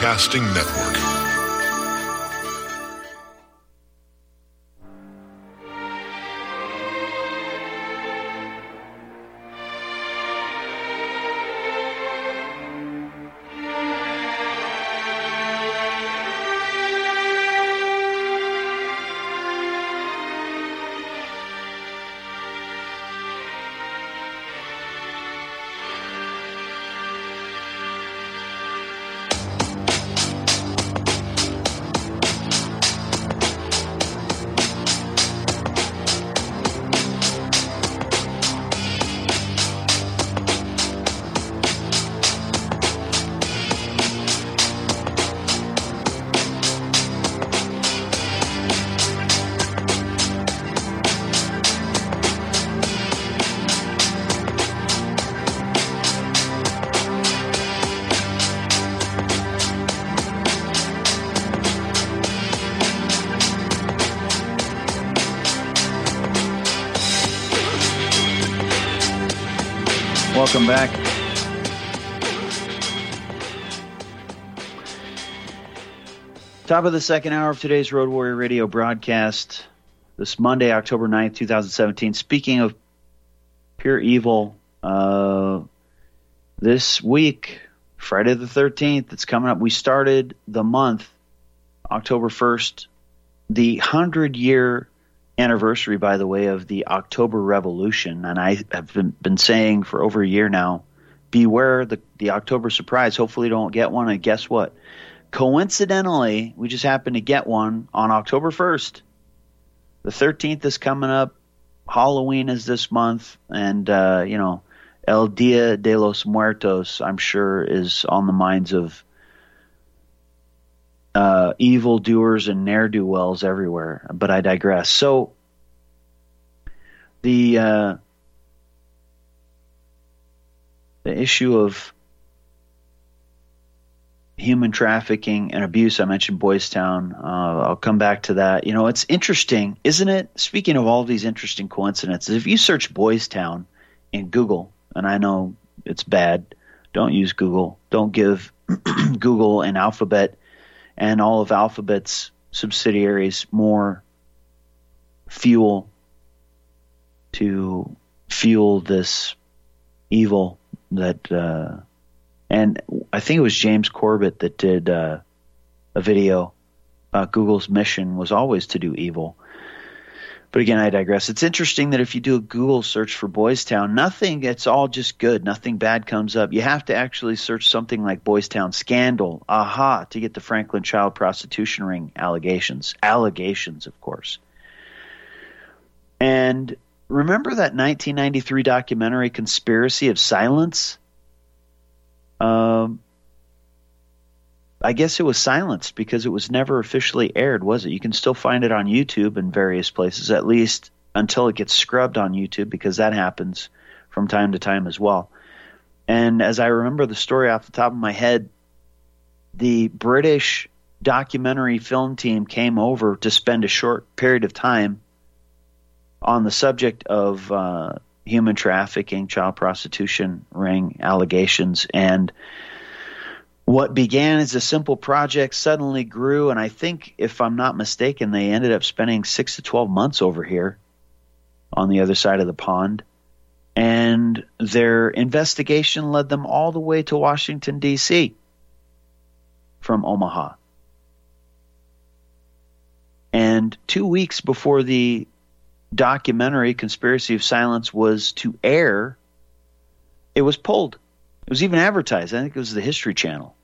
Broadcasting Network. Welcome back. Top of the second hour of today's Road Warrior Radio broadcast, this Monday, October 9th, 2017. Speaking of pure evil, this week, Friday the 13th, it's coming up. We started the month, October 1st, the 100-year anniversary, by the way, of the October Revolution. And I have been saying for over a year now, beware the October surprise. Hopefully don't get one. And guess what? Coincidentally, we just happened to get one on October 1st. The 13th is coming up. Halloween is this month. And, El Dia de los Muertos, I'm sure, is on the minds of evildoers and ne'er-do-wells everywhere, but I digress. So the issue of human trafficking and abuse, I mentioned Boys Town. I'll come back to that. You know, it's interesting, isn't it? Speaking of all these interesting coincidences, if you search Boys Town in Google, and I know it's bad, don't use Google. Don't give Google and Alphabet and all of Alphabet's subsidiaries more fuel to fuel this evil that and I think it was James Corbett that did a video about Google's mission was always to do evil. But again, I digress. It's interesting that if you do a Google search for Boys Town, it's all just good. Nothing bad comes up. You have to actually search something like Boys Town scandal, to get the Franklin child prostitution ring allegations. Allegations, of course. And remember that 1993 documentary, Conspiracy of Silence? I guess it was silenced because it was never officially aired, was it? You can still find it on YouTube and various places, at least until it gets scrubbed on YouTube, because that happens from time to time as well. And as I remember the story off the top of my head, the British documentary film team came over to spend a short period of time on the subject of human trafficking, child prostitution ring allegations, and what began as a simple project suddenly grew, and I think, if I'm not mistaken, they ended up spending 6 to 12 months over here on the other side of the pond. And their investigation led them all the way to Washington, D.C. from Omaha. And 2 weeks before the documentary Conspiracy of Silence was to air, it was pulled. It was even advertised. I think it was the History Channel.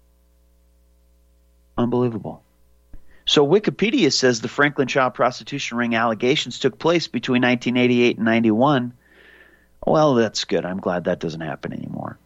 Unbelievable. So Wikipedia says the Franklin child prostitution ring allegations took place between 1988 and 91. Well, that's good. I'm glad that doesn't happen anymore.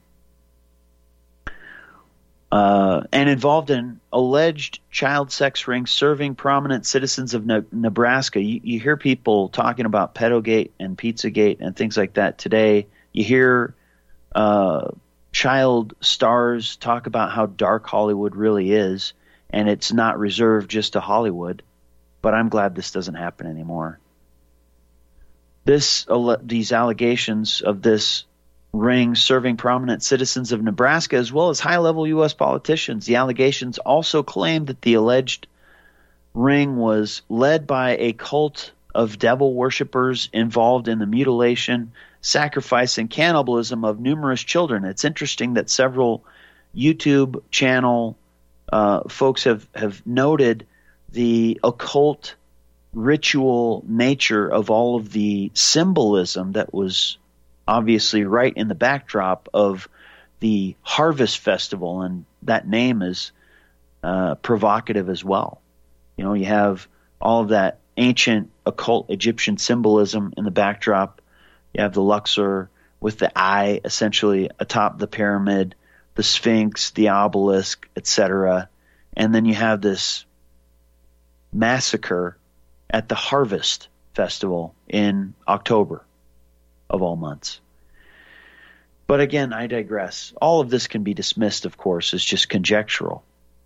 And involved an alleged child sex ring serving prominent citizens of Nebraska. You hear people talking about Pedogate and Pizzagate and things like that today. You hear child stars talk about how dark Hollywood really is, and it's not reserved just to Hollywood. But I'm glad this doesn't happen anymore. These allegations of this ring serving prominent citizens of Nebraska as well as high-level U.S. politicians. The allegations also claim that the alleged ring was led by a cult of devil worshippers involved in the mutilation, sacrifice, and cannibalism of numerous children. It's interesting that several YouTube channel folks have noted the occult ritual nature of all of the symbolism that was obviously right in the backdrop of the Harvest Festival, and that name is provocative as well. You know, you have all of that ancient occult Egyptian symbolism in the backdrop. You have the Luxor with the eye essentially atop the pyramid, the Sphinx, the obelisk, etc. And then you have this massacre at the Harvest Festival in October of all months. But again, I digress. All of this can be dismissed, of course, as just conjectural.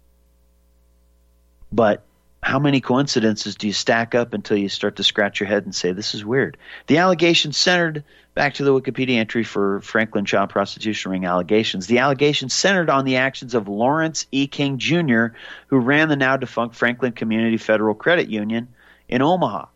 But how many coincidences do you stack up until you start to scratch your head and say, this is weird? The allegations centered, back to the Wikipedia entry for Franklin child prostitution ring allegations, the allegations centered on the actions of Lawrence E. King Jr., who ran the now defunct Franklin Community Federal Credit Union in Omaha.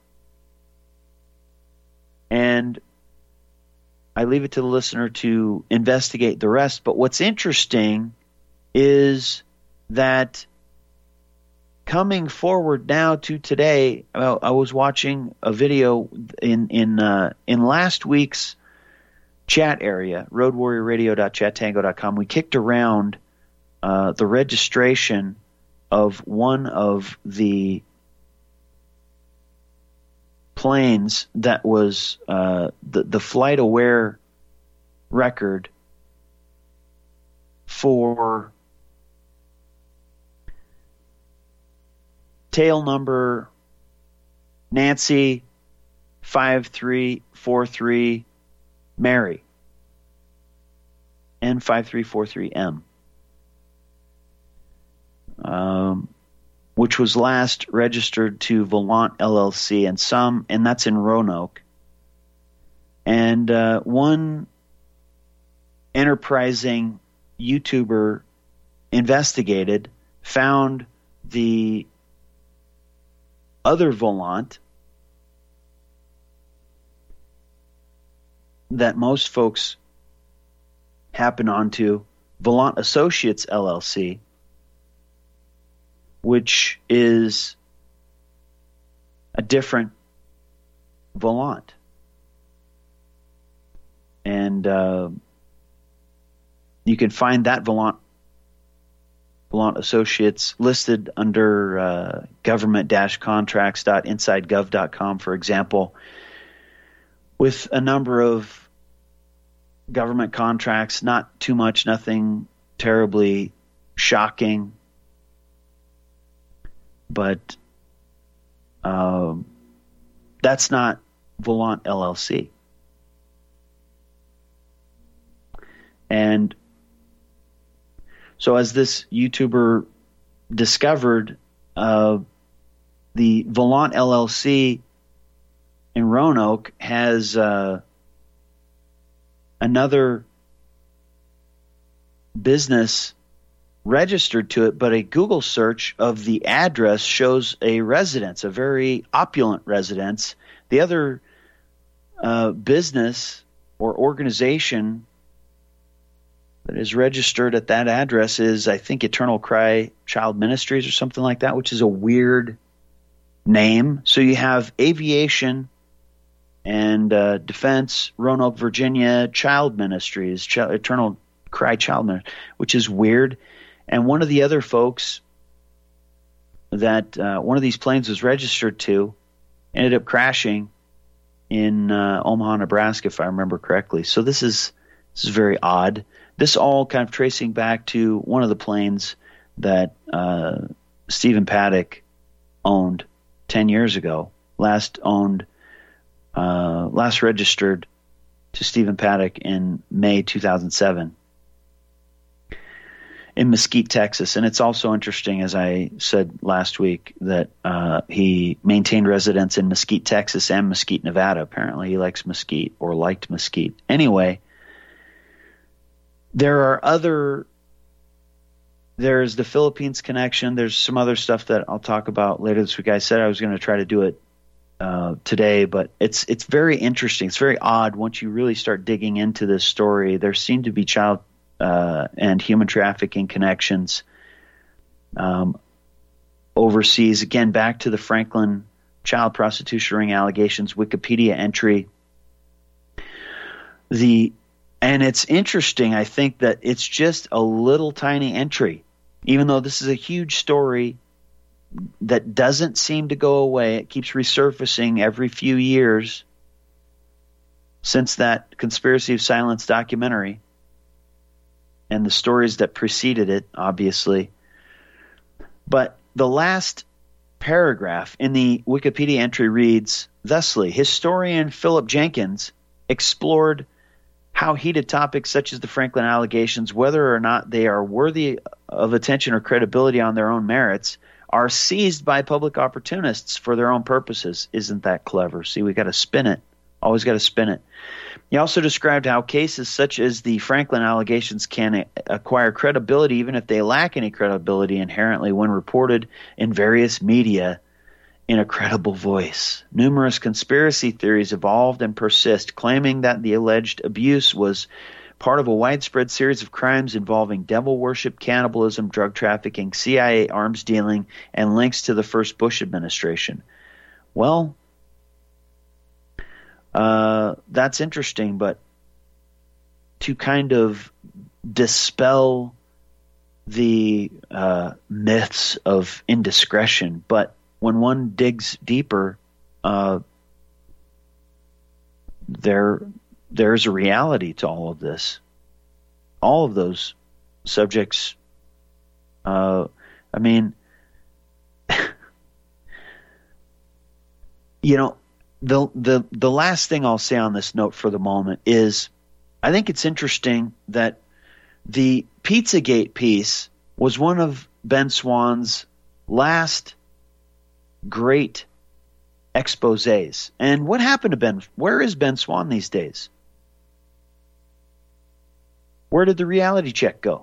And I leave it to the listener to investigate the rest. But what's interesting is that coming forward now to today, I was watching a video in last week's chat area, roadwarriorradio.chattango.com. We kicked around the registration of one of the planes that was the flight aware record for tail number Nancy 5343 Mary N5343M, which was last registered to Volant LLC and that's in Roanoke. And one enterprising YouTuber investigated, found the other Volant that most folks happen onto, Volant Associates LLC, which is a different Volant. And you can find that Volant Associates listed under government-contracts.insidegov.com, for example, with a number of government contracts, not too much, nothing terribly shocking, but that's not Volant LLC. And so as this YouTuber discovered, the Volant LLC in Roanoke has another business registered to it, but a Google search of the address shows a residence, a very opulent residence. The other business or organization that is registered at that address is, I think, Eternal Cry Child Ministries or something like that, which is a weird name. So you have aviation and defense, Roanoke, Virginia, Child Ministries, Eternal Cry Child Ministries, which is weird. And one of the other folks that one of these planes was registered to ended up crashing in Omaha, Nebraska, if I remember correctly. So this is very odd. This all kind of tracing back to one of the planes that Stephen Paddock owned 10 years ago. Last registered to Stephen Paddock in May 2007 in Mesquite, Texas. And it's also interesting, as I said last week, that he maintained residence in Mesquite, Texas and Mesquite, Nevada. Apparently he likes Mesquite, or liked Mesquite. Anyway, There's the Philippines connection. There's some other stuff that I'll talk about later this week. I said I was going to try to do it today, but it's very interesting. It's very odd once you really start digging into this story. There seem to be child and human trafficking connections overseas. Again, back to the Franklin child prostitution ring allegations, Wikipedia entry. And it's interesting, I think, that it's just a little tiny entry, even though this is a huge story that doesn't seem to go away. It keeps resurfacing every few years since that Conspiracy of Silence documentary and the stories that preceded it, obviously. But the last paragraph in the Wikipedia entry reads, thusly, historian Philip Jenkins explored how heated topics such as the Franklin allegations, whether or not they are worthy of attention or credibility on their own merits, are seized by public opportunists for their own purposes. Isn't that clever? See, we got to spin it. Always got to spin it. He also described how cases such as the Franklin allegations can acquire credibility even if they lack any credibility inherently when reported in various media in a credible voice. Numerous conspiracy theories evolved and persist, claiming that the alleged abuse was part of a widespread series of crimes involving devil worship, cannibalism, drug trafficking, CIA arms dealing, and links to the first Bush administration. Well, that's interesting, but to kind of dispel the myths of indiscretion, but when one digs deeper, there's a reality to all of this. All of those subjects. I mean, you know, the last thing I'll say on this note for the moment is, I think it's interesting that the Pizzagate piece was one of Ben Swann's last great exposés. And what happened to Ben? Where is Ben Swann these days? Where did the reality check go?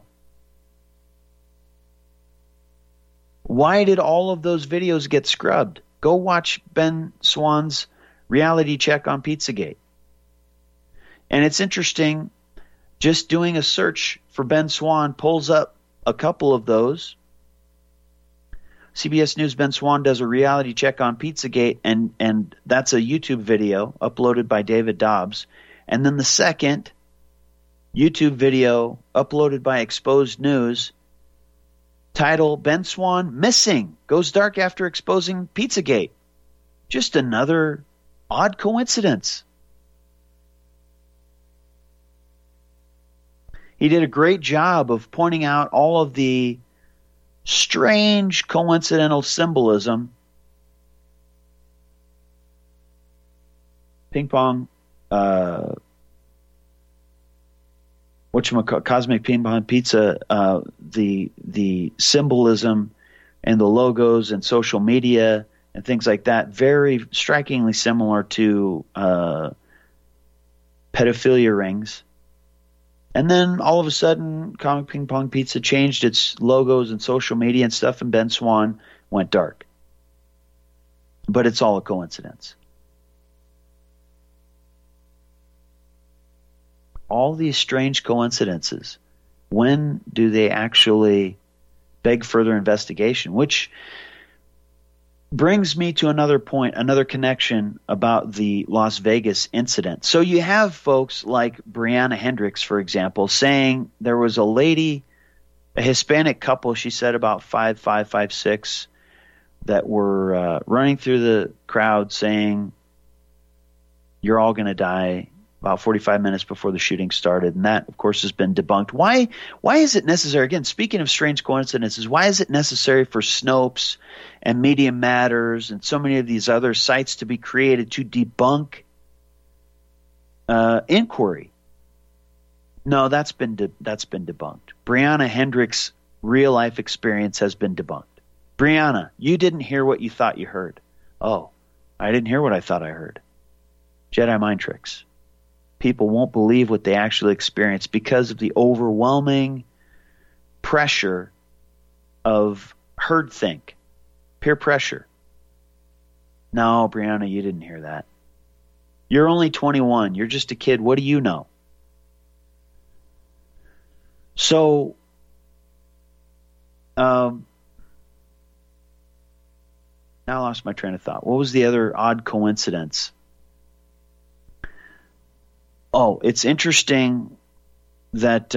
Why did all of those videos get scrubbed? Go watch Ben Swann's reality check on Pizzagate. And it's interesting, just doing a search for Ben Swann pulls up a couple of those. CBS News Ben Swann does a reality check on Pizzagate, and that's a YouTube video uploaded by David Dobbs. And then the second YouTube video uploaded by Exposed News, title Ben Swann Missing, Goes Dark After Exposing Pizzagate. Just another odd coincidence. He did a great job of pointing out all of the strange coincidental symbolism. Ping pong, Cosmic Ping Pong Pizza, the symbolism and the logos and social media and things like that, very strikingly similar to pedophilia rings. And then all of a sudden, Comic Ping Pong Pizza changed its logos and social media and stuff, and Ben Swann went dark. But it's all a coincidence. All these strange coincidences, when do they actually beg further investigation? Which brings me to another point, another connection about the Las Vegas incident. So you have folks like Brianna Hendricks, for example, saying there was a lady, a Hispanic couple, she said about 5'5", 5'6", that were running through the crowd saying, "You're all going to die," about 45 minutes before the shooting started. And that, of course, has been debunked. Why is it necessary? Again, speaking of strange coincidences, why is it necessary for Snopes and Media Matters and so many of these other sites to be created to debunk inquiry? No, that's been debunked. Brianna Hendricks' real-life experience has been debunked. Brianna, you didn't hear what you thought you heard. Oh, I didn't hear what I thought I heard. Jedi mind tricks. people won't believe what they actually experience because of the overwhelming pressure of herd think, peer pressure. No, Brianna, you didn't hear that. You're only 21. You're just a kid. What do you know? So, now I lost my train of thought. What was the other odd coincidence? Oh, it's interesting that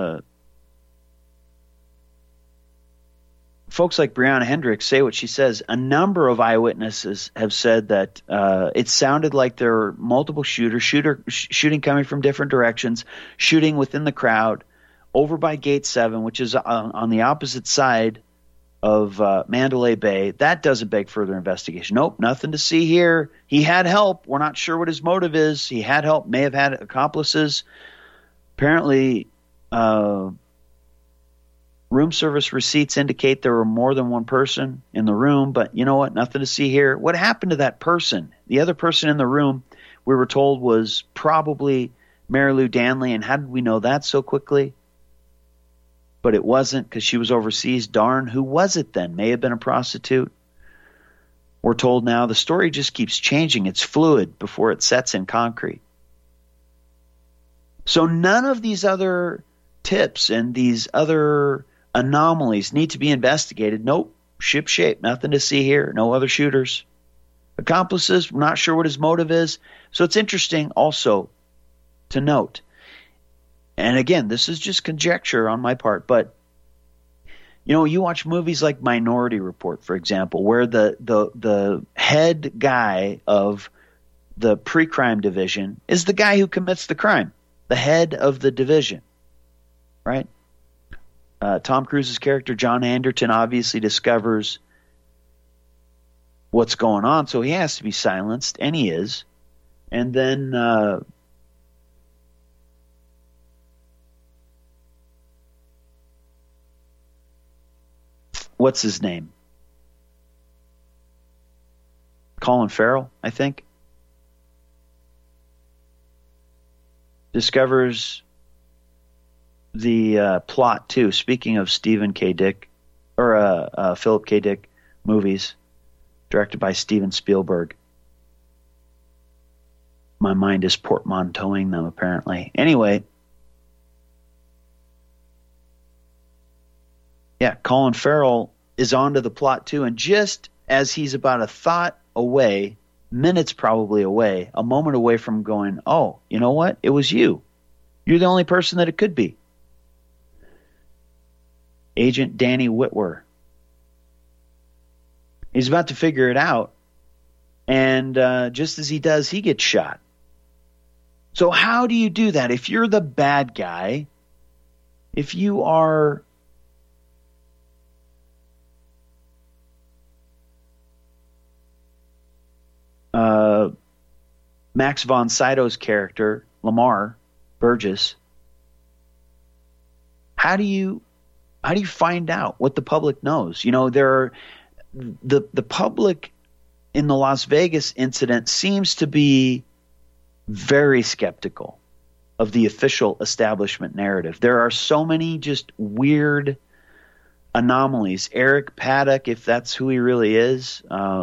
folks like Brianna Hendricks say what she says. A number of eyewitnesses have said that it sounded like there were multiple shooting coming from different directions, shooting within the crowd, over by Gate 7, which is on the opposite side of Mandalay Bay. That doesn't beg further investigation. Nope, nothing to see here. He had help. We're not sure what his motive is. He had help, may have had accomplices. Apparently, room service receipts indicate there were more than one person in the room, but you know what? Nothing to see here. What happened to that person? The other person in the room, we were told, was probably Mary Lou Danley, and how did we know that so quickly? But it wasn't, because she was overseas. Darn, who was it then? May have been a prostitute. We're told now the story just keeps changing. It's fluid before it sets in concrete. So none of these other tips and these other anomalies need to be investigated. Nope, ship shape, nothing to see here. No other shooters. Accomplices, we're not sure what his motive is. So it's interesting also to note, and again, this is just conjecture on my part, but you watch movies like Minority Report, for example, where the head guy of the pre-crime division is the guy who commits the crime, the head of the division, right? Tom Cruise's character, John Anderton, obviously discovers what's going on, so he has to be silenced, and he is. And then what's his name? Colin Farrell, I think, discovers the plot too. Speaking of Stephen K. Dick, or Philip K. Dick movies, directed by Steven Spielberg. My mind is portmanteauing them, apparently. Anyway, yeah, Colin Farrell is onto the plot too, and just as he's about a thought away, minutes probably away, a moment away from going, oh, you know what? It was you. You're the only person that it could be. Agent Danny Whitwer. He's about to figure it out, and just as he does, he gets shot. So how do you do that? If you're the bad guy, if you are Max von Sydow's character, Lamar Burgess, how do you find out what the public knows? There are the public in the Las Vegas incident seems to be very skeptical of the official establishment narrative. There are so many just weird anomalies. Eric Paddock, if that's who he really is,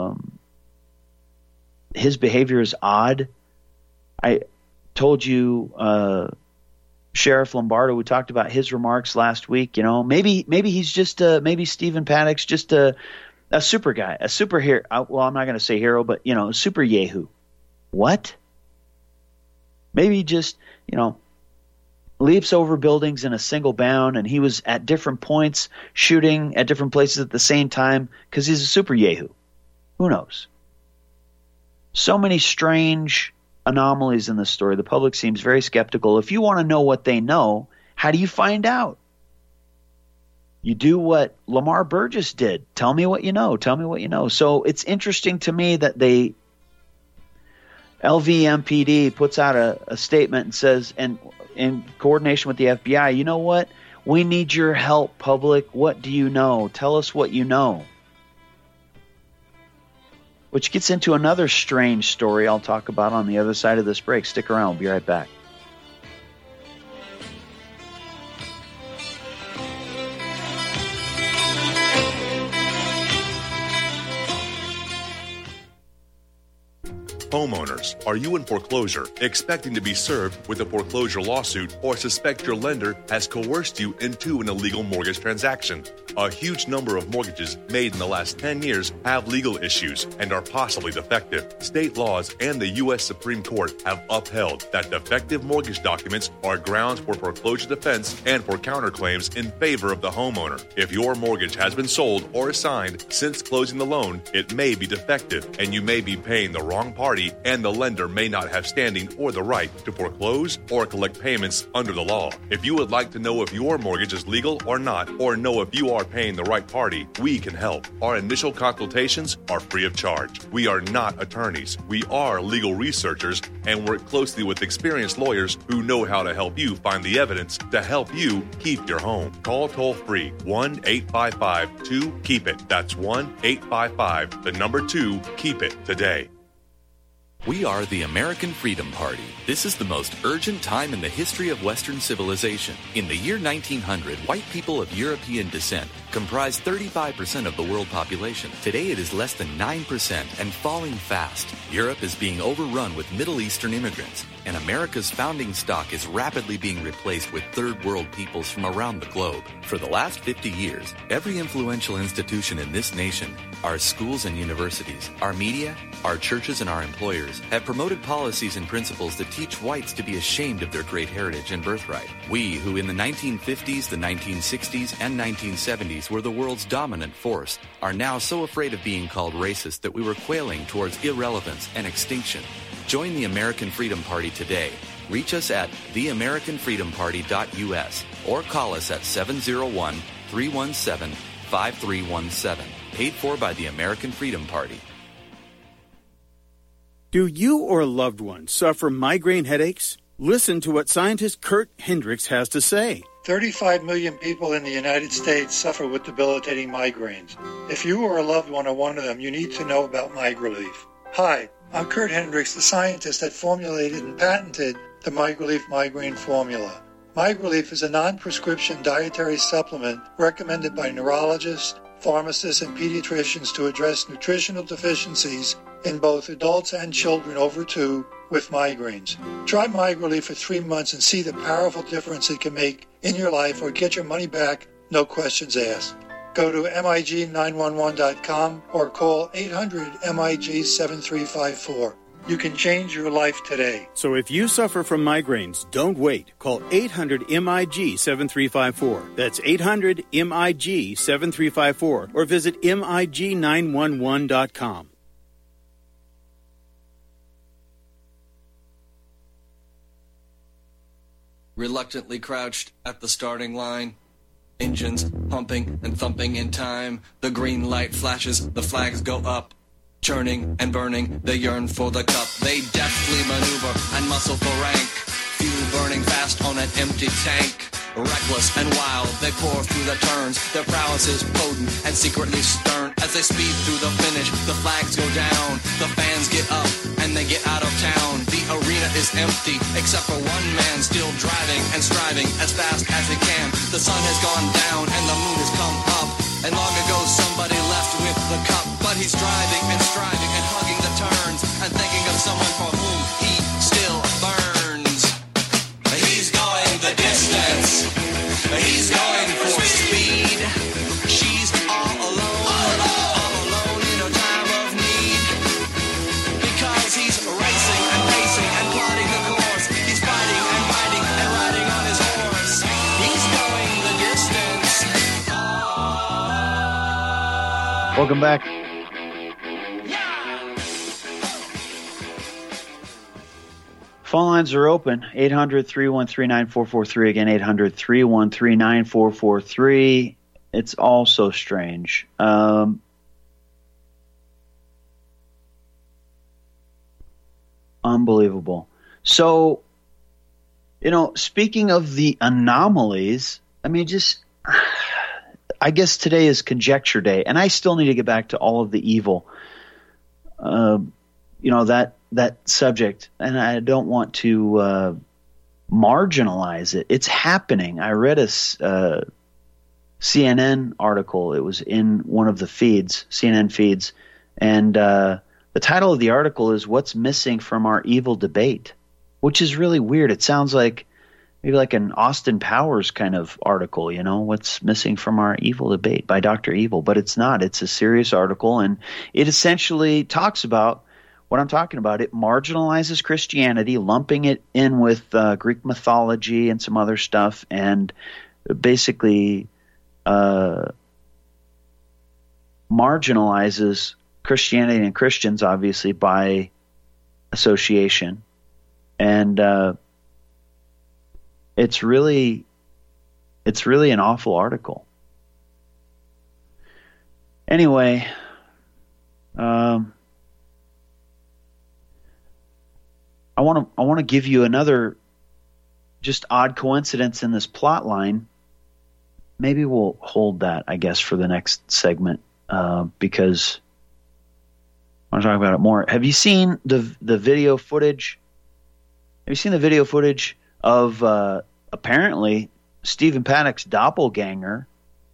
his behavior is odd. I told you, Sheriff Lombardo, we talked about his remarks last week. Maybe he's just maybe Stephen Paddock's just a super guy, a superhero. Well, I'm not going to say hero, but a super yahoo. What? Maybe he just leaps over buildings in a single bound, and he was at different points shooting at different places at the same time because he's a super yahoo. Who knows? So many strange anomalies in this story. The public seems very skeptical. If you want to know what they know, how do you find out? You do what Lamar Burgess did. Tell me what you know. Tell me what you know. So it's interesting to me that LVMPD puts out a statement and says, and in coordination with the FBI, you know what? We need your help, public. What do you know? Tell us what you know. Which gets into another strange story I'll talk about on the other side of this break. Stick around. We'll be right back. Homeowners, are you in foreclosure, expecting to be served with a foreclosure lawsuit, or suspect your lender has coerced you into an illegal mortgage transaction? A huge number of mortgages made in the last 10 years have legal issues and are possibly defective. State laws and the U.S. Supreme Court have upheld that defective mortgage documents are grounds for foreclosure defense and for counterclaims in favor of the homeowner. If your mortgage has been sold or assigned since closing the loan, it may be defective and you may be paying the wrong party, and the lender may not have standing or the right to foreclose or collect payments under the law. If you would like to know if your mortgage is legal or not, or know if you are paying the right party, we can help. Our initial consultations are free of charge. We are not attorneys. We are legal researchers and work closely with experienced lawyers who know how to help you find the evidence to help you keep your home. Call toll-free 1-855-2-KEEP-IT. That's 1-855-2-KEEP-IT today. We are the American Freedom Party. This is the most urgent time in the history of Western civilization. In the year 1900, white people of European descent comprised 35% of the world population. Today it is less than 9% and falling fast. Europe is being overrun with Middle Eastern immigrants, and America's founding stock is rapidly being replaced with third world peoples from around the globe. For the last 50 years, every influential institution in this nation, our schools and universities, our media, our churches and our employers have promoted policies and principles that teach whites to be ashamed of their great heritage and birthright. We, who in the 1950s, the 1960s, and 1970s were the world's dominant force, are now so afraid of being called racist that we were quailing towards irrelevance and extinction. Join the American Freedom Party today. Reach us at theamericanfreedomparty.us or call us at 701-317-5317. Paid for by the American Freedom Party. Do you or a loved one suffer migraine headaches? Listen to what scientist Kurt Hendricks has to say. 35 million people in the United States suffer with debilitating migraines. If you or a loved one are one of them, you need to know about MigraLief. Hi, I'm Kurt Hendricks, the scientist that formulated and patented the MigraLief migraine formula. MigraLief is a non-prescription dietary supplement recommended by neurologists, pharmacists, and pediatricians to address nutritional deficiencies in both adults and children over 2 with migraines. Try MigraLief for 3 months and see the powerful difference it can make in your life, or get your money back, no questions asked. Go to MIG911.com or call 800-MIG-7354. You can change your life today. So if you suffer from migraines, don't wait. Call 800-MIG-7354. That's 800-MIG-7354. Or visit MIG911.com. Reluctantly crouched at the starting line, engines pumping and thumping in time. The green light flashes, the flags go up. Churning and burning, they yearn for the cup. They deftly maneuver and muscle for rank. Fuel burning fast on an empty tank. Reckless and wild, they pour through the turns. Their prowess is potent and secretly stern. As they speed through the finish, the flags go down. The fans get up and they get out of town. The arena is empty, except for one man still driving and striving as fast as he can. The sun has gone down and the moon has come up. And long ago somebody left with the cup. But he's driving and striving and hugging the turns and thinking of someone for whom he still burns. He's going the distance. He's going for speed. She's all alone in a time of need. Because he's racing and pacing and plotting the course. He's fighting and fighting and riding on his horse. He's going the distance. Welcome back. Phone lines are open, 800-313-9443. Again, 800-313-9443. It's all so strange. Unbelievable. So, speaking of the anomalies, I guess today is conjecture day, and I still need to get back to all of the evil. That subject, and I don't want to marginalize it. It's happening. I read a CNN article. It was in one of the CNN feeds, and The title of the article is "What's Missing from Our Evil Debate," which is really weird. It sounds like maybe like an Austin Powers kind of article, you know, "What's Missing from Our Evil Debate" by Dr. Evil, but it's not. It's a serious article, and it essentially talks about what I'm talking about. It marginalizes Christianity, lumping it in with Greek mythology and some other stuff, and basically marginalizes Christianity and Christians, obviously, by association. And it's really an awful article. Anyway, I want to give you another just odd coincidence in this plot line. Maybe we'll hold that, I guess, for the next segment, because I want to talk about it more. Have you seen the video footage? Have you seen the video footage of apparently Stephen Paddock's doppelganger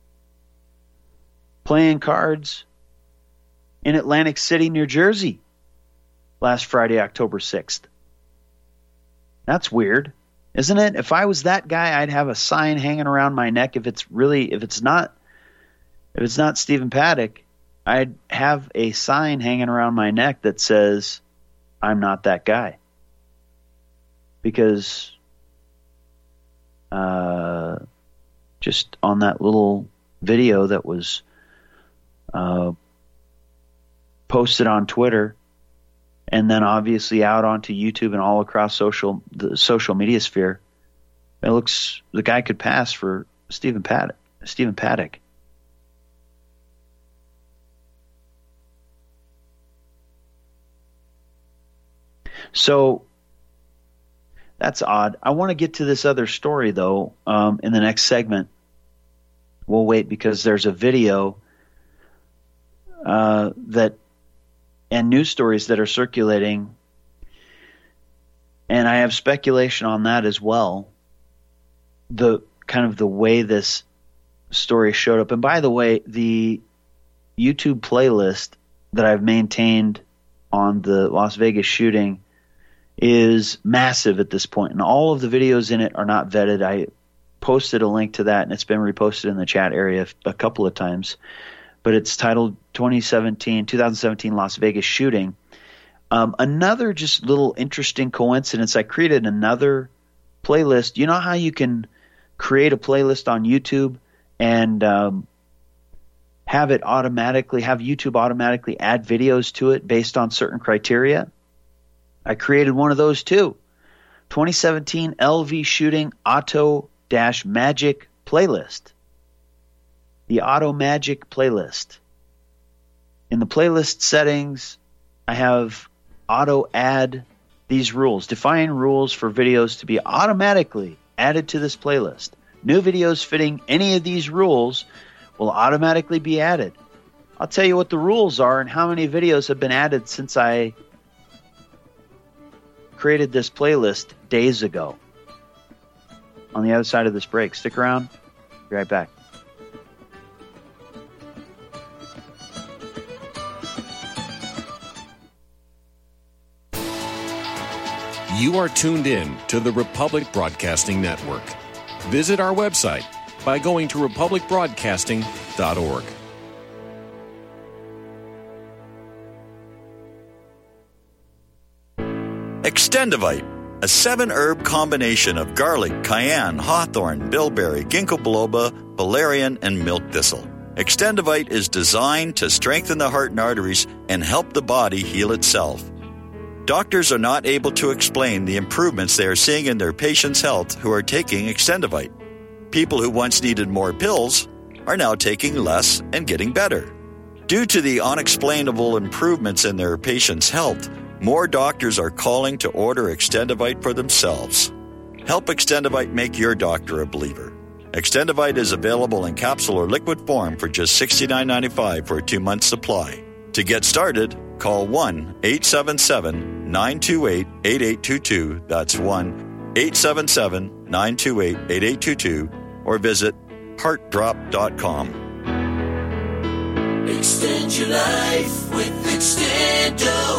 playing cards in Atlantic City, New Jersey, last Friday, October 6th? That's weird, isn't it? If I was that guy, I'd have a sign hanging around my neck. If it's not Stephen Paddock, I'd have a sign hanging around my neck that says, "I'm not that guy." Because just on that little video that was posted on Twitter, and then obviously out onto YouTube and all across the social media sphere, it looks the guy could pass for Stephen Paddock. So that's odd. I want to get to this other story, though, in the next segment. We'll wait because there's a video and news stories that are circulating, and I have speculation on that as well. The way this story showed up. And by the way, the YouTube playlist that I've maintained on the Las Vegas shooting is massive at this point, and all of the videos in it are not vetted. I posted a link to that, and it's been reposted in the chat area a couple of times. But it's titled 2017 Las Vegas shooting. Another just little interesting coincidence. I created another playlist. You know how you can create a playlist on YouTube and have YouTube automatically add videos to it based on certain criteria? I created one of those too. 2017 LV shooting Auto-Magic playlist. The Auto-Magic playlist. In the playlist settings, I have auto add these rules. Define rules for videos to be automatically added to this playlist. New videos fitting any of these rules will automatically be added. I'll tell you what the rules are and how many videos have been added since I created this playlist days ago. On the other side of this break. Stick around. Be right back. You are tuned in to the Republic Broadcasting Network. Visit our website by going to republicbroadcasting.org. Extendivite, a 7-herb combination of garlic, cayenne, hawthorn, bilberry, ginkgo biloba, valerian, and milk thistle. Extendivite is designed to strengthen the heart and arteries and help the body heal itself. Doctors are not able to explain the improvements they are seeing in their patients' health who are taking Extendivite. People who once needed more pills are now taking less and getting better. Due to the unexplainable improvements in their patients' health, more doctors are calling to order Extendivite for themselves. Help Extendivite make your doctor a believer. Extendivite is available in capsule or liquid form for just $69.95 for a 2-month supply. To get started, call 1-877-928-8822. That's 1-877-928-8822. Or visit heartdrop.com. Extend your life with Extendo.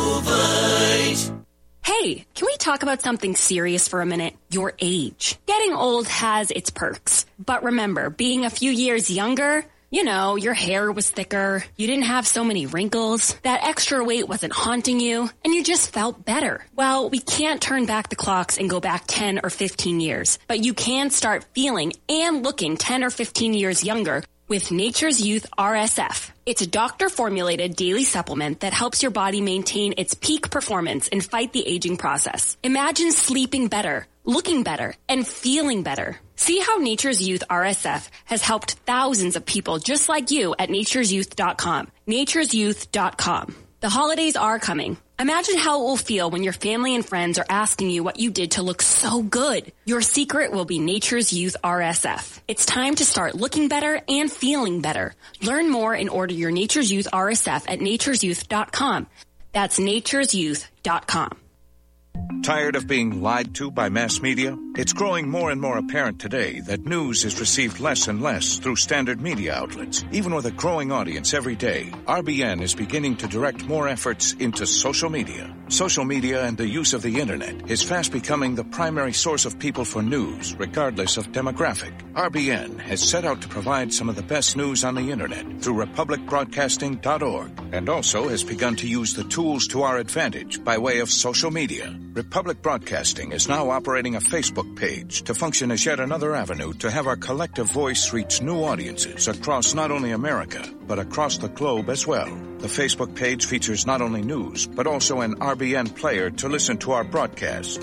Hey, can we talk about something serious for a minute? Your age. Getting old has its perks. But remember, being a few years younger, you know, your hair was thicker, you didn't have so many wrinkles, that extra weight wasn't haunting you, and you just felt better. Well, we can't turn back the clocks and go back 10 or 15 years, but you can start feeling and looking 10 or 15 years younger with Nature's Youth RSF. It's a doctor-formulated daily supplement that helps your body maintain its peak performance and fight the aging process. Imagine sleeping better, looking better, and feeling better. See how Nature's Youth RSF has helped thousands of people just like you at nature'syouth.com. nature'syouth.com. The holidays are coming. Imagine how it will feel when your family and friends are asking you what you did to look so good. Your secret will be Nature's Youth RSF. It's time to start looking better and feeling better. Learn more and order your Nature's Youth RSF at nature'syouth.com. That's nature'syouth.com. Tired of being lied to by mass media? It's growing more and more apparent today that news is received less and less through standard media outlets. Even with a growing audience every day, RBN is beginning to direct more efforts into social media. Social media and the use of the internet is fast becoming the primary source of people for news, regardless of demographic. RBN has set out to provide some of the best news on the internet through republicbroadcasting.org, and also has begun to use the tools to our advantage by way of social media. Republic Broadcasting is now operating a Facebook page to function as yet another avenue to have our collective voice reach new audiences across not only America, but across the globe as well. The Facebook page features not only news, but also an RBN player to listen to our broadcast.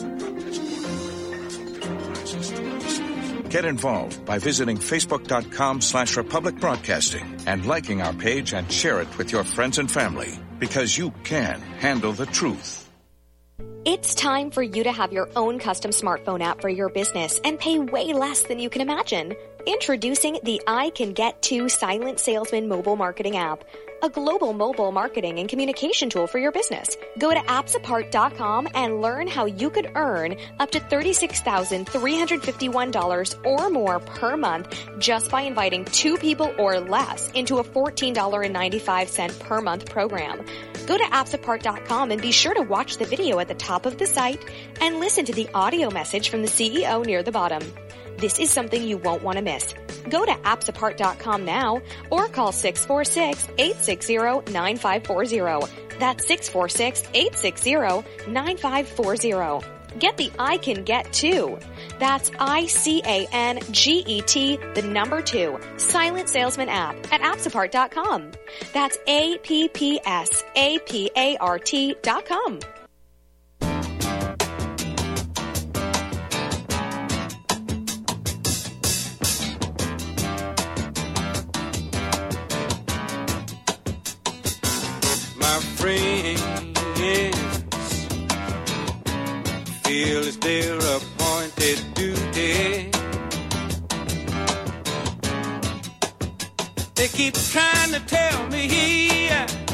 Get involved by visiting facebook.com/Republic Broadcasting and liking our page and share it with your friends and family, because you can handle the truth. It's time for you to have your own custom smartphone app for your business and pay way less than you can imagine. Introducing the I Can Get To Silent Salesman mobile marketing app, a global mobile marketing and communication tool for your business. Go to appsapart.com and learn how you could earn up to $36,351 or more per month just by inviting 2 people or less into a $14.95 per month program. Go to appsapart.com and be sure to watch the video at the top of the site and listen to the audio message from the CEO near the bottom. This is something you won't want to miss. Go to appsapart.com now or call 646-860-9540. That's 646-860-9540. Get the I Can Get To. That's ICANGET, the number 2, Silent Salesman app at appsapart.com. That's APPSAPART.com. Friends feel it's their appointed duty. They keep trying to tell me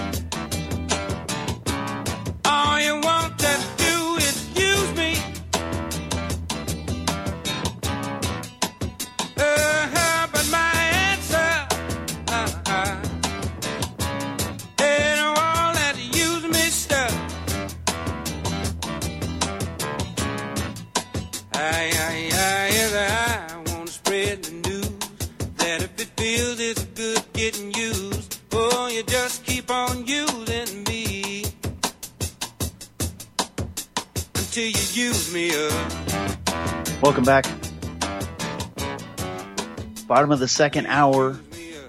all you want to do is use me. But my answer I want to spread the news that if it feels it's good getting used, oh, you just keep on using me until you use me up. Welcome back. Bottom of the second hour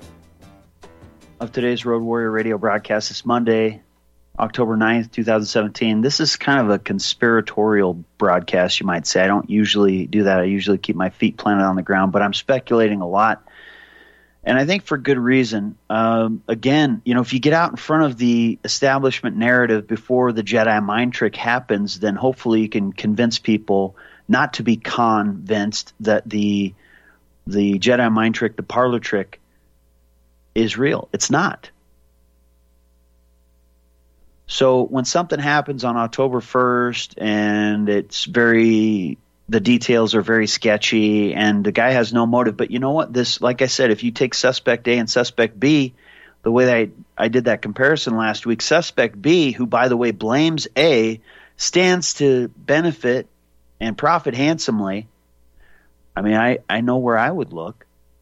of today's Road Warrior Radio broadcast. It's Monday, October 9th, 2017. This is kind of a conspiratorial broadcast, you might say. I don't usually do that. I usually keep my feet planted on the ground, but I'm speculating a lot, and I think for good reason. Again, you know, if you get out in front of the establishment narrative before the Jedi mind trick happens, then hopefully you can convince people not to be convinced that the Jedi mind trick, the parlor trick, is real. It's not. So when something happens on October 1st and the details are very sketchy and the guy has no motive, but you know what? This, like I said, if you take suspect A and suspect B, the way that I did that comparison last week, suspect B, who by the way blames A, stands to benefit and profit handsomely, I mean, I know where I would look.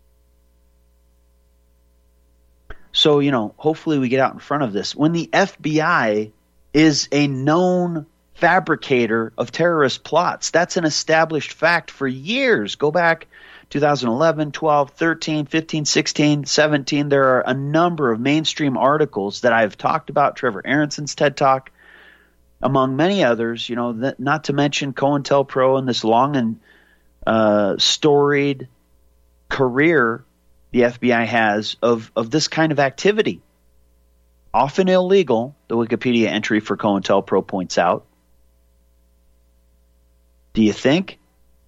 So, hopefully we get out in front of this. When the FBI is a known fabricator of terrorist plots, that's an established fact for years. Go back 2011, 12, 13, 15, 16, 17. There are a number of mainstream articles that I've talked about, Trevor Aronson's TED Talk, among many others, not to mention COINTELPRO and this long and storied career the FBI has of this kind of activity. Often illegal, the Wikipedia entry for COINTELPRO points out. Do you think?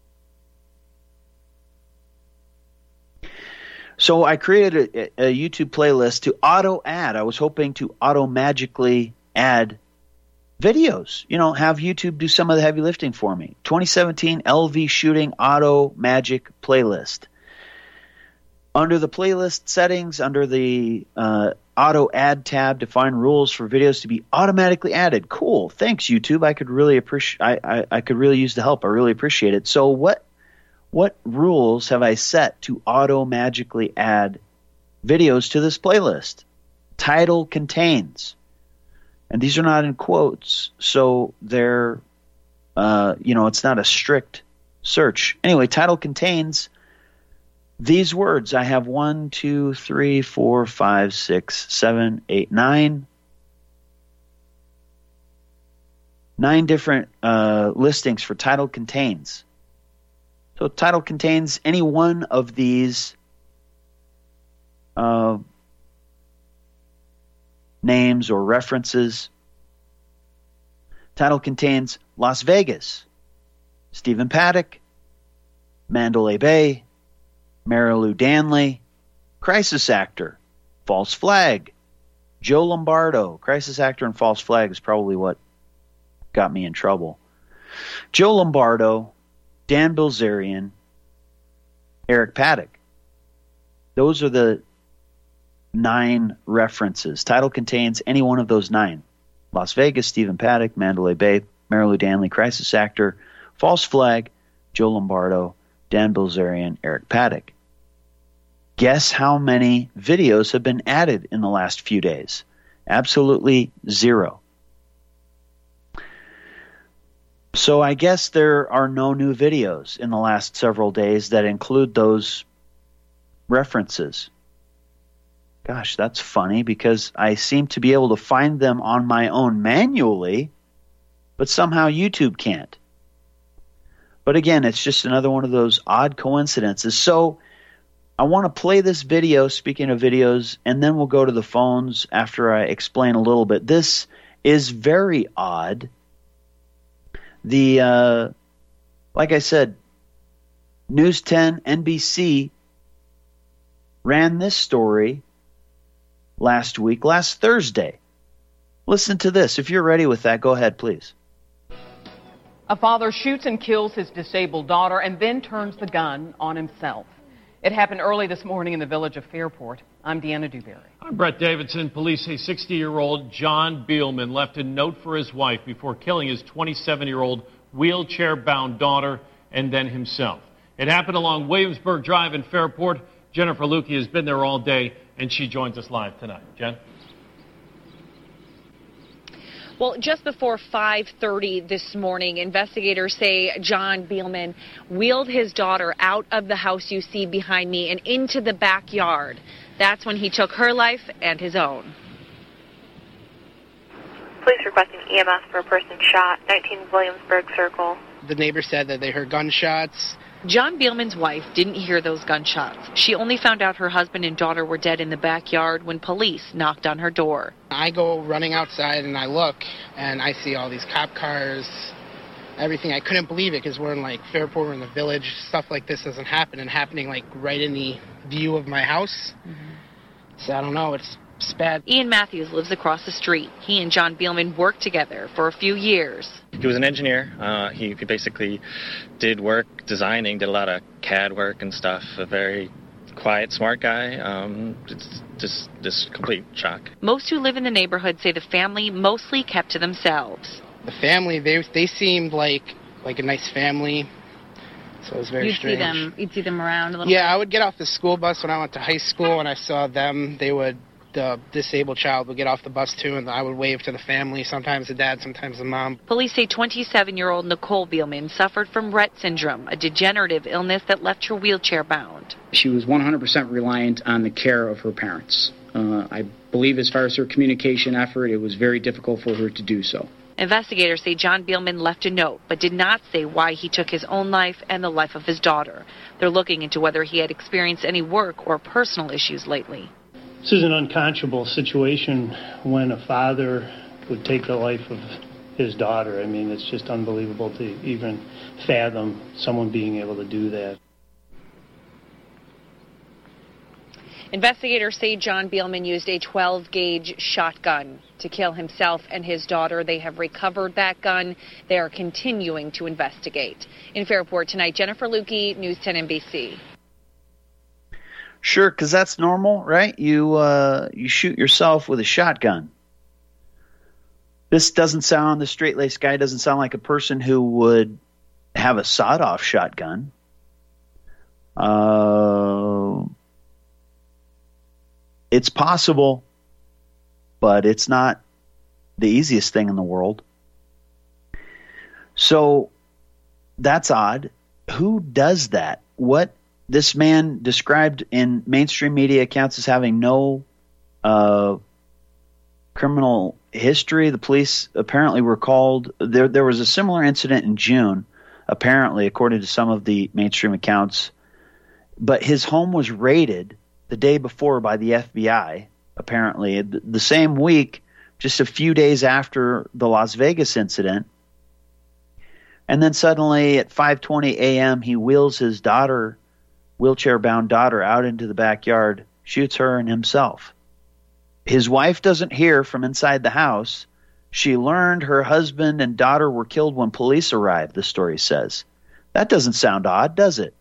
So I created a YouTube playlist to auto-add. I was hoping to auto-magically add videos, have YouTube do some of the heavy lifting for me. 2017 LV shooting auto magic playlist. Under the playlist settings, under the auto add tab, define rules for videos to be automatically added. Cool. Thanks, YouTube. I could really appreciate. I could really use the help. I really appreciate it. So what rules have I set to auto magically add videos to this playlist? Title contains. And these are not in quotes, so they're, it's not a strict search. Anyway, title contains these words. I have 1, 2, 3, 4, 5, 6, 7, 8, 9. 9 different listings for title contains. So title contains any one of these names or references. Title contains Las Vegas, Stephen Paddock, Mandalay Bay, Marilu Danley, Crisis Actor, False Flag, Joe Lombardo. Crisis Actor and False Flag is probably what got me in trouble. Joe Lombardo, Dan Bilzerian, Eric Paddock. Those are the 9 references. Title contains any one of those 9. Las Vegas, Stephen Paddock, Mandalay Bay, Marilu Danley, Crisis Actor, False Flag, Joe Lombardo, Dan Bilzerian, Eric Paddock. Guess how many videos have been added in the last few days? Absolutely 0. So I guess there are no new videos in the last several days that include those references. Gosh, that's funny because I seem to be able to find them on my own manually, but somehow YouTube can't. But again, it's just another one of those odd coincidences. So I want to play this video, speaking of videos, and then we'll go to the phones after I explain a little bit. This is very odd. Like I said, News 10, NBC ran this story last Thursday. Listen to this. If you're ready with that, go ahead, please. A father shoots and kills his disabled daughter and then turns the gun on himself. It happened early this morning in the village of Fairport. I'm Deanna Dewberry. I'm Brett Davidson. Police say 60-year-old John Beelman left a note for his wife before killing his 27-year-old wheelchair-bound daughter and then himself. It happened along Williamsburg Drive in Fairport. Jennifer Lukey has been there all day, and she joins us live tonight. Jen? Well, just before 5:30 this morning, investigators say John Beelman wheeled his daughter out of the house you see behind me and into the backyard. That's when he took her life and his own. Police requesting EMS for a person shot, 19 Williamsburg Circle. The neighbor said that they heard gunshots. John Beelman's wife didn't hear those gunshots. She only found out her husband and daughter were dead in the backyard when police knocked on her door. I go running outside and I look and I see all these cop cars, everything. I couldn't believe it because we're in like Fairport, we're in the village. Stuff like this doesn't happen and happening like right in the view of my house. So I don't know, it's bad. Ian Matthews lives across the street. He and John Beelman worked together for a few years. He was an engineer. He basically did work designing, did a lot of CAD work and stuff. A very quiet, smart guy. It's just complete shock. Most who live in the neighborhood say the family mostly kept to themselves. The family, they seemed like a nice family. So it was very strange. You'd see them around a little bit? I would get off the school bus when I went to high school, and I saw them. The disabled child would get off the bus too, and I would wave to the family, sometimes the dad, sometimes the mom. Police say 27-year-old Nicole Beelman suffered from Rett syndrome, a degenerative illness that left her wheelchair-bound. She was 100% reliant on the care of her parents. I believe as far as her communication effort, it was very difficult for her to do so. Investigators say John Beelman left a note, but did not say why he took his own life and the life of his daughter. They're looking into whether he had experienced any work or personal issues lately. This is an unconscionable situation when a father would take the life of his daughter. I mean, it's just unbelievable to even fathom someone being able to do that. Investigators say John Beelman used a 12-gauge shotgun to kill himself and his daughter. They have recovered that gun. They are continuing to investigate. In Fairport tonight, Jennifer Lukey, News 10 NBC. Sure, because that's normal, right? You shoot yourself with a shotgun. This doesn't sound, the straight-laced guy doesn't sound like a person who would have a sawed-off shotgun. It's possible, but it's not the easiest thing in the world. So that's odd. Who does that? What this man described in mainstream media accounts as having no criminal history. The police apparently were called. There was a similar incident in June, apparently, according to some of the mainstream accounts. But his home was raided the day before by the FBI, apparently. The same week, just a few days after the Las Vegas incident. And then suddenly at 5:20 a.m., he wheels his daughter, wheelchair-bound daughter, out into the backyard, shoots her and himself. His wife doesn't hear from inside the house. She learned her husband and daughter were killed when police arrived, the story says. That doesn't sound odd, does it?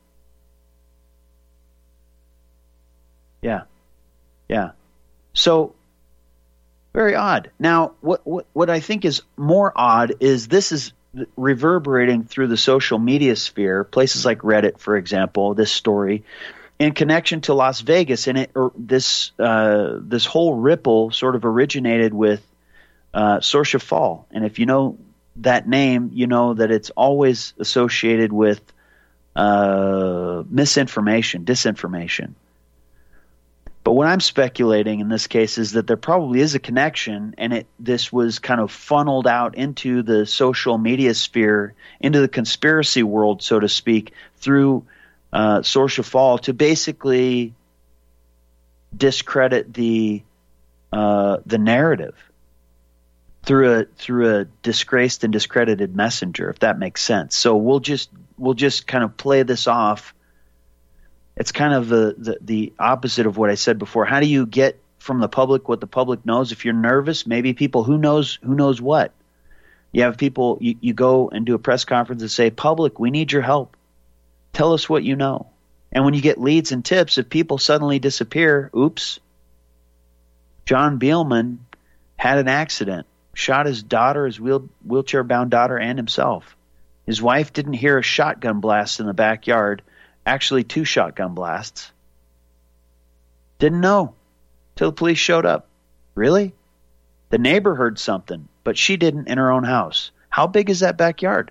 Yeah. So, very odd. Now, what I think is more odd is this is reverberating through the social media sphere, places like Reddit, for example, this story, in connection to Las Vegas. And this whole ripple sort of originated with Sorcia Fall. And if you know that name, you know that it's always associated with misinformation, disinformation. But what I'm speculating in this case is that there probably is a connection, and this was kind of funneled out into the social media sphere, into the conspiracy world, so to speak, through Sorcia Fall to basically discredit the narrative through a disgraced and discredited messenger, if that makes sense. So we'll just kind of play this off. It's kind of the opposite of what I said before. How do you get from the public what the public knows? If you're nervous, maybe people who knows what. You have people, you go and do a press conference and say, public, we need your help. Tell us what you know. And when you get leads and tips, if people suddenly disappear, oops, John Beelman had an accident, shot his daughter, his wheelchair-bound daughter, and himself. His wife didn't hear a shotgun blast in the backyard. Actually, 2 shotgun blasts. Didn't know till the police showed up. Really? The neighbor heard something, but she didn't in her own house. How big is that backyard?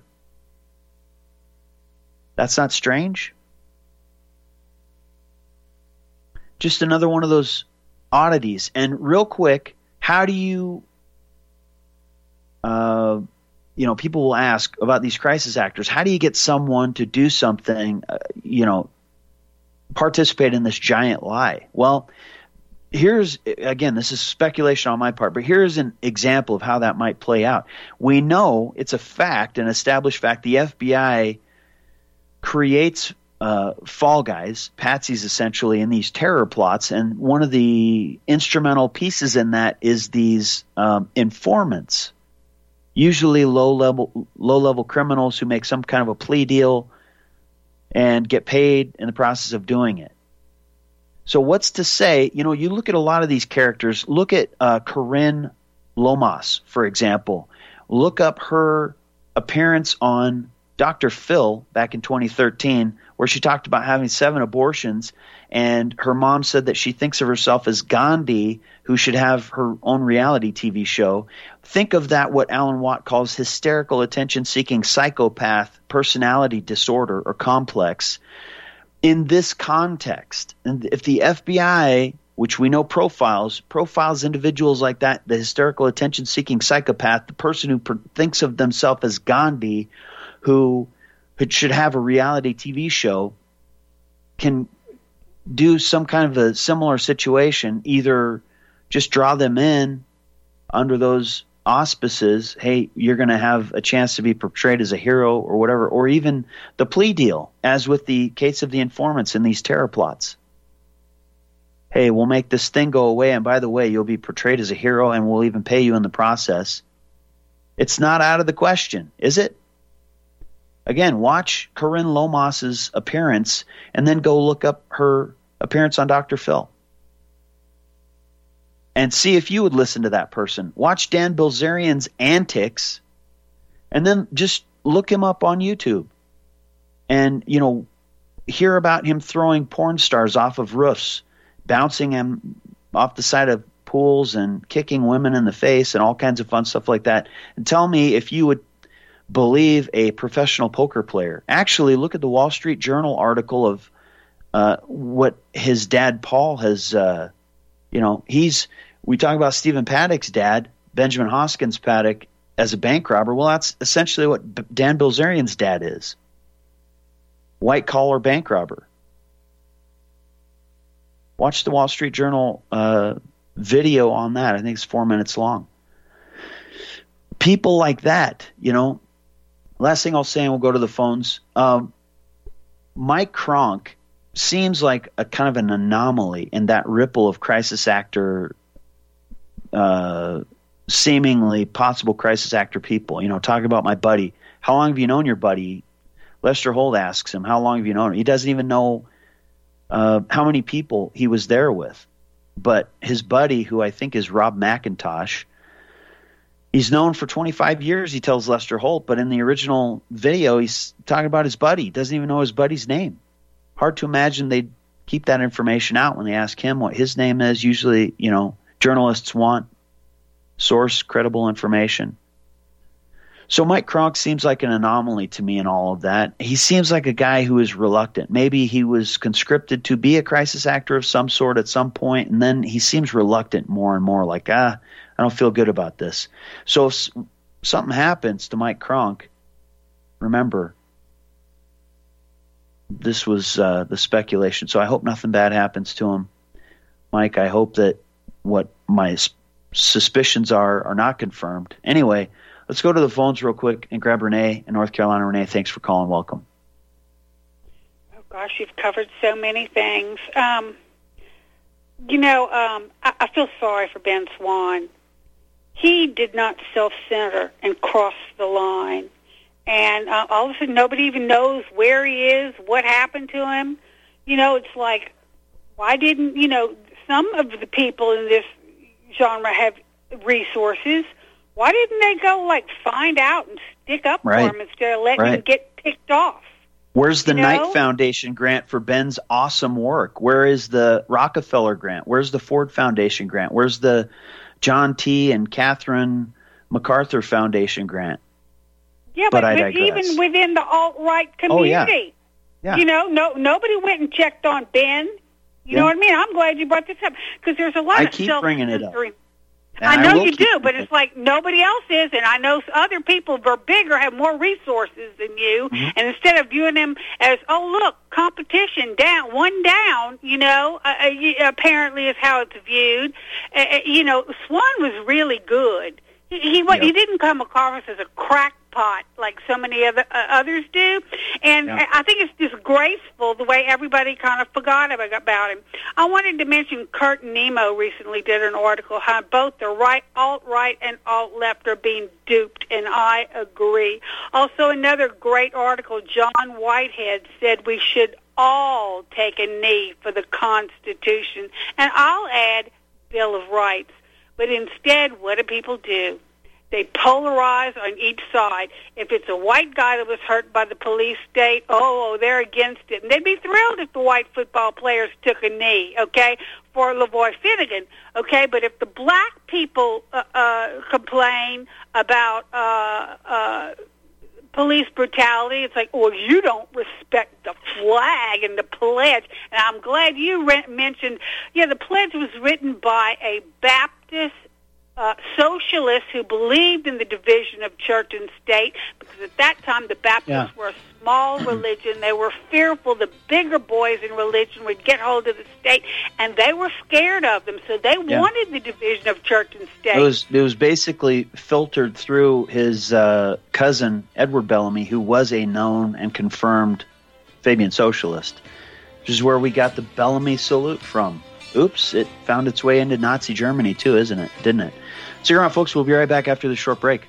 That's not strange? Just another one of those oddities. And real quick, how do you people will ask about these crisis actors. How do you get someone to do something, participate in this giant lie? Well, this is speculation on my part, but here's an example of how that might play out. We know it's a fact, an established fact. The FBI creates fall guys, patsies essentially, in these terror plots, and one of the instrumental pieces in that is these informants. Usually low-level criminals who make some kind of a plea deal and get paid in the process of doing it. So what's to say, you look at a lot of these characters. Look at Corinne Lomas, for example. look up her appearance on Dr. Phil back in 2013, where she talked about having 7 abortions, and her mom said that she thinks of herself as Gandhi, who should have her own reality TV show. Think of that, what Alan Watt calls hysterical attention-seeking psychopath personality disorder or complex. In this context, and if the FBI, which we know profiles individuals like that, the hysterical attention-seeking psychopath, the person who thinks of themselves as Gandhi, who should have a reality TV show, can do some kind of a similar situation, either just draw them in under those auspices, hey, you're going to have a chance to be portrayed as a hero or whatever, or even the plea deal, as with the case of the informants in these terror plots. Hey, we'll make this thing go away, and by the way, you'll be portrayed as a hero, and we'll even pay you in the process. It's not out of the question, is it? Again, watch Corinne Lomas's appearance, and then go look up her appearance on Dr. Phil. And see if you would listen to that person. Watch Dan Bilzerian's antics, and then just look him up on YouTube. And, hear about him throwing porn stars off of roofs, bouncing them off the side of pools, and kicking women in the face, and all kinds of fun stuff like that. And tell me if you would believe a professional poker player. Actually, look at the Wall Street Journal article of what his dad Paul has, we talk about Stephen Paddock's dad, Benjamin Hoskins Paddock, as a bank robber. Well, that's essentially what Dan Bilzerian's dad is. White collar bank robber. Watch the Wall Street Journal video on that. I think it's 4 minutes long. People like that, Last thing I'll say, and we'll go to the phones. Mike Kronk seems like a kind of an anomaly in that ripple of crisis actor, seemingly possible crisis actor people. Talking about my buddy. How long have you known your buddy? Lester Holt asks him, how long have you known him? He doesn't even know how many people he was there with. But his buddy, who I think is Rob McIntosh, he's known for 25 years, he tells Lester Holt, but in the original video, he's talking about his buddy. He doesn't even know his buddy's name. Hard to imagine they'd keep that information out when they ask him what his name is. Usually, journalists want source, credible information. So Mike Kronk seems like an anomaly to me in all of that. He seems like a guy who is reluctant. Maybe he was conscripted to be a crisis actor of some sort at some point, and then he seems reluctant more and more, like, I don't feel good about this. So if something happens to Mike Kronk, remember, this was the speculation. So I hope nothing bad happens to him. Mike, I hope that what my suspicions are not confirmed. Anyway, let's go to the phones real quick and grab Renee in North Carolina. Renee, thanks for calling. Welcome. Oh, gosh, you've covered so many things. I feel sorry for Ben Swann. He did not self-center and cross the line. And all of a sudden, nobody even knows where he is, what happened to him. It's like, why didn't, some of the people in this genre have resources. Why didn't they go, find out and stick up for him instead of letting him get picked off? Where's the Knight Foundation grant for Ben's awesome work? Where is the Rockefeller grant? Where's the Ford Foundation grant? Where's the John T. and Catherine MacArthur Foundation grant? Yeah, but even within the alt-right community. Yeah. Nobody went and checked on Ben. You know what I mean? I'm glad you brought this up, because there's a lot of keep bringing it up. I know you do, but it's like nobody else is, and I know other people are bigger, have more resources than you, and instead of viewing them as, oh, look, competition, one down, apparently is how it's viewed. Swann was really good. He didn't come across as a crackpot like so many others do, and I think it's disgraceful the way everybody kind of forgot about him. I wanted to mention Kurt Nemo recently did an article how both the alt-right and alt-left are being duped, and I agree. Also, another great article, John Whitehead said we should all take a knee for the Constitution, and I'll add Bill of Rights. But instead, what do people do? They polarize on each side. If it's a white guy that was hurt by the police state, they're against it. And they'd be thrilled if the white football players took a knee, okay, for Lavoy Finnegan, okay? But if the black people complain about police brutality, it's like, well, you don't respect the flag and the pledge. And I'm glad you mentioned, the pledge was written by a Baptist socialists who believed in the division of church and state, because at that time the Baptists were a small religion. They were fearful the bigger boys in religion would get hold of the state, and they were scared of them, so they wanted the division of church and state. It was basically filtered through his cousin, Edward Bellamy, who was a known and confirmed Fabian socialist, which is where we got the Bellamy salute from. Oops, it found its way into Nazi Germany too, didn't it? Stick around, folks. We'll be right back after this short break.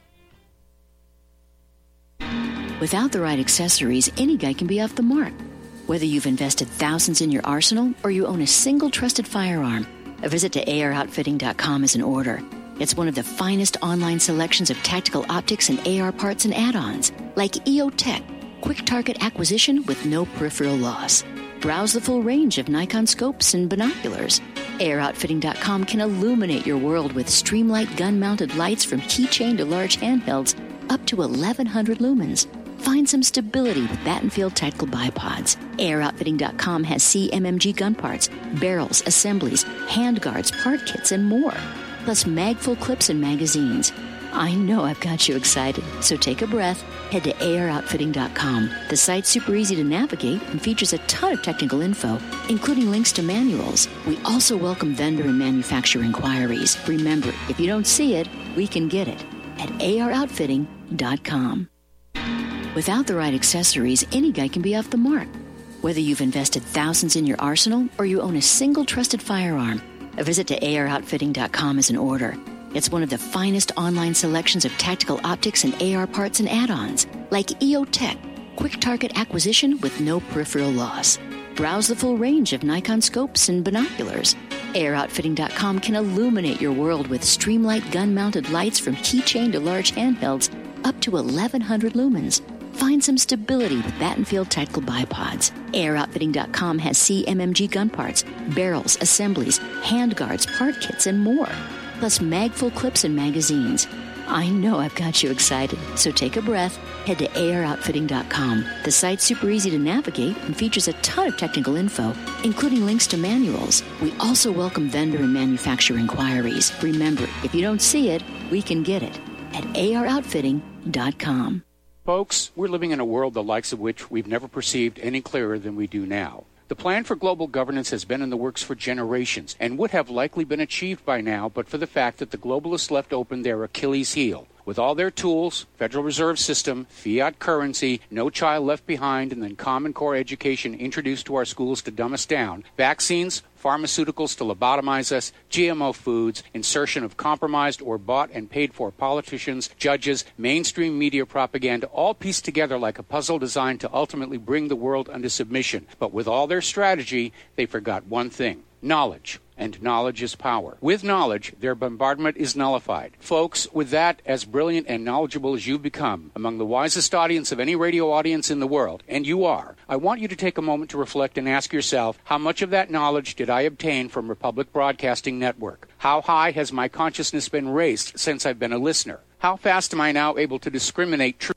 Without the right accessories, any guy can be off the mark. Whether you've invested thousands in your arsenal or you own a single trusted firearm, a visit to AROutfitting.com is in order. It's one of the finest online selections of tactical optics and AR parts and add-ons, like EOTech, quick target acquisition with no peripheral loss. Browse the full range of Nikon scopes and binoculars. AROutfitting.com can illuminate your world with Streamlight gun-mounted lights from keychain to large handhelds up to 1,100 lumens. Find some stability with Battenfield tactical bipods. AROutfitting.com has CMMG gun parts, barrels, assemblies, handguards, part kits, and more. Plus mag-full clips and magazines. I know I've got you excited, so take a breath. Head to AROutfitting.com. The site's super easy to navigate and features a ton of technical info, including links to manuals. We also welcome vendor and manufacturer inquiries. Remember, if you don't see it, we can get it at AROutfitting.com. Without the right accessories, any guy can be off the mark. Whether you've invested thousands in your arsenal or you own a single trusted firearm, a visit to AROutfitting.com is in order. It's one of the finest online selections of tactical optics and AR parts and add-ons, like EOTech, quick target acquisition with no peripheral loss. Browse the full range of Nikon scopes and binoculars. AROutfitting.com can illuminate your world with Streamlight gun-mounted lights from keychain to large handhelds up to 1,100 lumens. Find some stability with Battenfield tactical bipods. AROutfitting.com has CMMG gun parts, barrels, assemblies, handguards, part kits, and more. Plus mag-full clips and magazines. I know I've got you excited, so take a breath. Head to AROutfitting.com. The site's super easy to navigate and features a ton of technical info, including links to manuals. We also welcome vendor and manufacturer inquiries. Remember, if you don't see it, we can get it at AROutfitting.com. Folks, we're living in a world the likes of which we've never perceived any clearer than we do now. The plan for global governance has been in the works for generations and would have likely been achieved by now but for the fact that the globalists left open their Achilles heel. With all their tools, Federal Reserve System, fiat currency, no child left behind, and then Common Core education introduced to our schools to dumb us down, vaccines, pharmaceuticals to lobotomize us, GMO foods, insertion of compromised or bought and paid for politicians, judges, mainstream media propaganda, all pieced together like a puzzle designed to ultimately bring the world under submission. But with all their strategy, they forgot one thing: knowledge. And knowledge is power. With knowledge, their bombardment is nullified. Folks, with that, as brilliant and knowledgeable as you've become, among the wisest audience of any radio audience in the world, and you are, I want you to take a moment to reflect and ask yourself, how much of that knowledge did I obtain from Republic Broadcasting Network? How high has my consciousness been raised since I've been a listener? How fast am I now able to discriminate truth?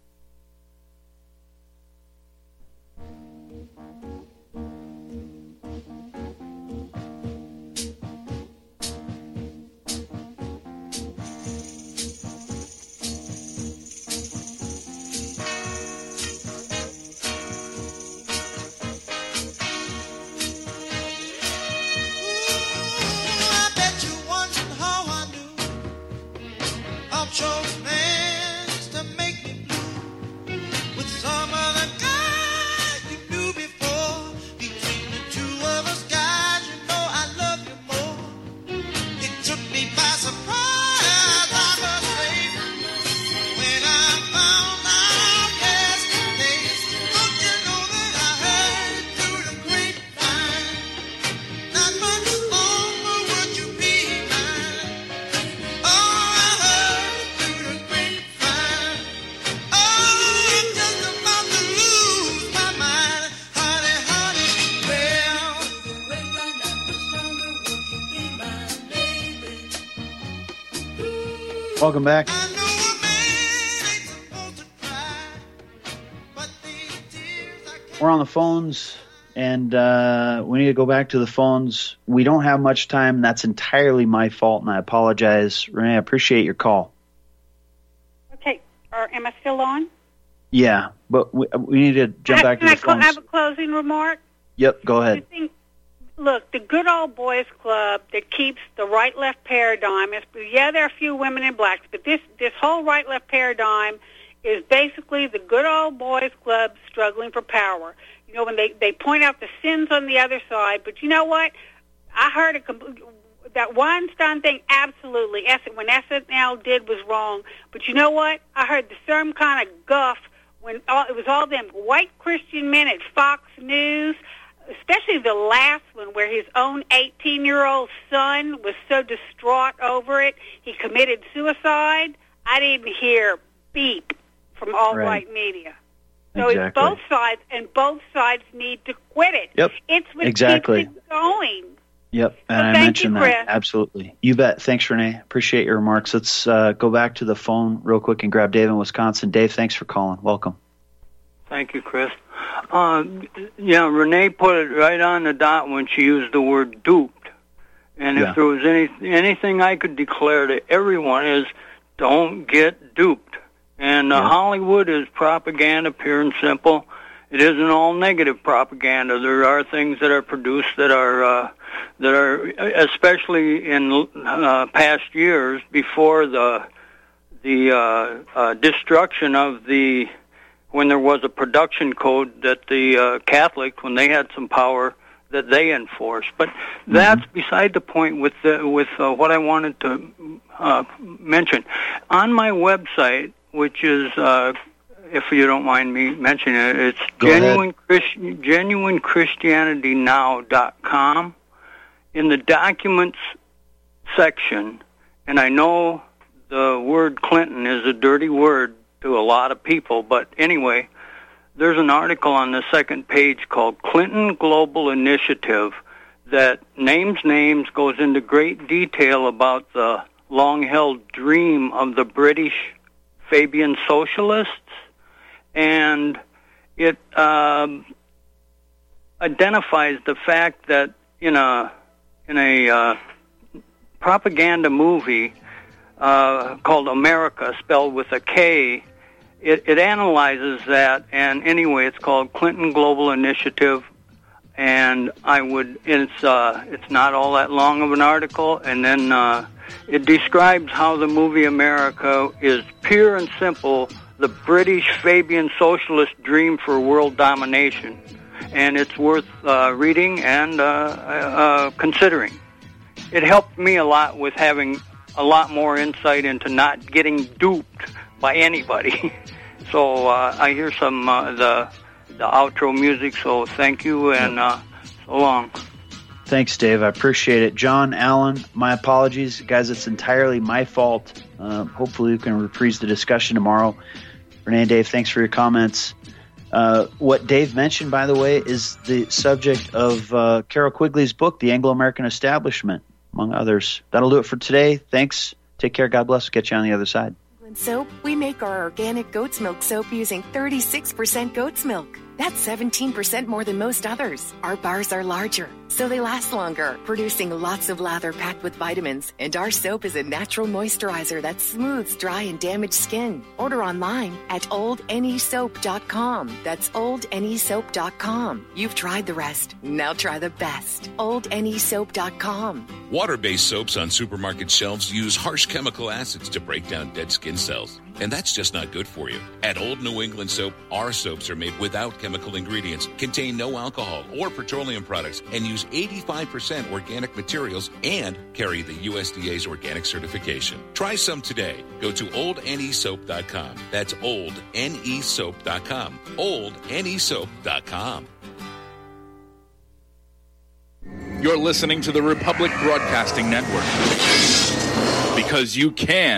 Welcome back. We're on the phones, and we need to go back to the phones. We don't have much time. That's entirely my fault, and I apologize. Renee, I appreciate your call. Okay. Am I still on? Yeah, but we need to jump back to the phones. Can I have a closing remark? Yep, go ahead. Look, the good old boys club that keeps the right-left paradigm is, yeah, there are a few women in blacks, but this whole right-left paradigm is basically the good old boys club struggling for power. You know, when they point out the sins on the other side, but you know what? I heard that Weinstein thing, absolutely. When SNL did was wrong. But you know what? I heard the same kind of guff when it was all them white Christian men at Fox News, especially the last one where his own 18-year-old son was so distraught over it, he committed suicide. I didn't hear beep from alt-right media. So exactly. It's both sides, and both sides need to quit it. Yep. It's what exactly. keeps it going. Yep, and well, I mentioned that. Absolutely. You bet. Thanks, Renee. Appreciate your remarks. Let's go back to the phone real quick and grab Dave in Wisconsin. Dave, thanks for calling. Welcome. Thank you, Chris. Yeah, Renee put it right on the dot when she used the word duped. And if there was anything I could declare to everyone is don't get duped. And Hollywood is propaganda, pure and simple. It isn't all negative propaganda. There are things that are produced that are especially in past years before the destruction of when there was a production code that the Catholics, when they had some power, that they enforced. But that's beside the point with what I wanted to mention. On my website, which is, if you don't mind me mentioning it, it's genuinechristianitynow.com. In the documents section, and I know the word Clinton is a dirty word to a lot of people, but anyway, there's an article on the second page called Clinton Global Initiative that names, goes into great detail about the long-held dream of the British Fabian socialists, and it identifies the fact that in a propaganda movie called America, spelled with a K, it analyzes that, and anyway, it's called Clinton Global Initiative, and it's not all that long of an article, and then it describes how the movie America is pure and simple the British Fabian socialist dream for world domination, and it's worth reading and considering. It helped me a lot with having a lot more insight into not getting duped by anybody. So I hear some the outro music, so thank you, and so long. Thanks, Dave. I appreciate it. John, Allen, my apologies. Guys, it's entirely my fault. Hopefully we can reprise the discussion tomorrow. Renee and Dave, thanks for your comments. What Dave mentioned, by the way, is the subject of Carol Quigley's book, The Anglo-American Establishment, among others. That'll do it for today. Thanks. Take care. God bless. Get you on the other side. Soap, we make our organic goat's milk soap using 36% goat's milk. That's 17% more than most others. Our bars are larger, so they last longer, producing lots of lather packed with vitamins. And our soap is a natural moisturizer that smooths dry and damaged skin. Order online at oldnesoap.com. That's oldnesoap.com. You've tried the rest. Now try the best. oldnesoap.com. Water-based soaps on supermarket shelves use harsh chemical acids to break down dead skin cells. And that's just not good for you. At Old New England Soap, our soaps are made without chemical ingredients, contain no alcohol or petroleum products, and use 85% organic materials and carry the USDA's organic certification. Try some today. Go to oldnesoap.com. That's oldnesoap.com. oldnesoap.com. You're listening to the Republic Broadcasting Network. Because you can.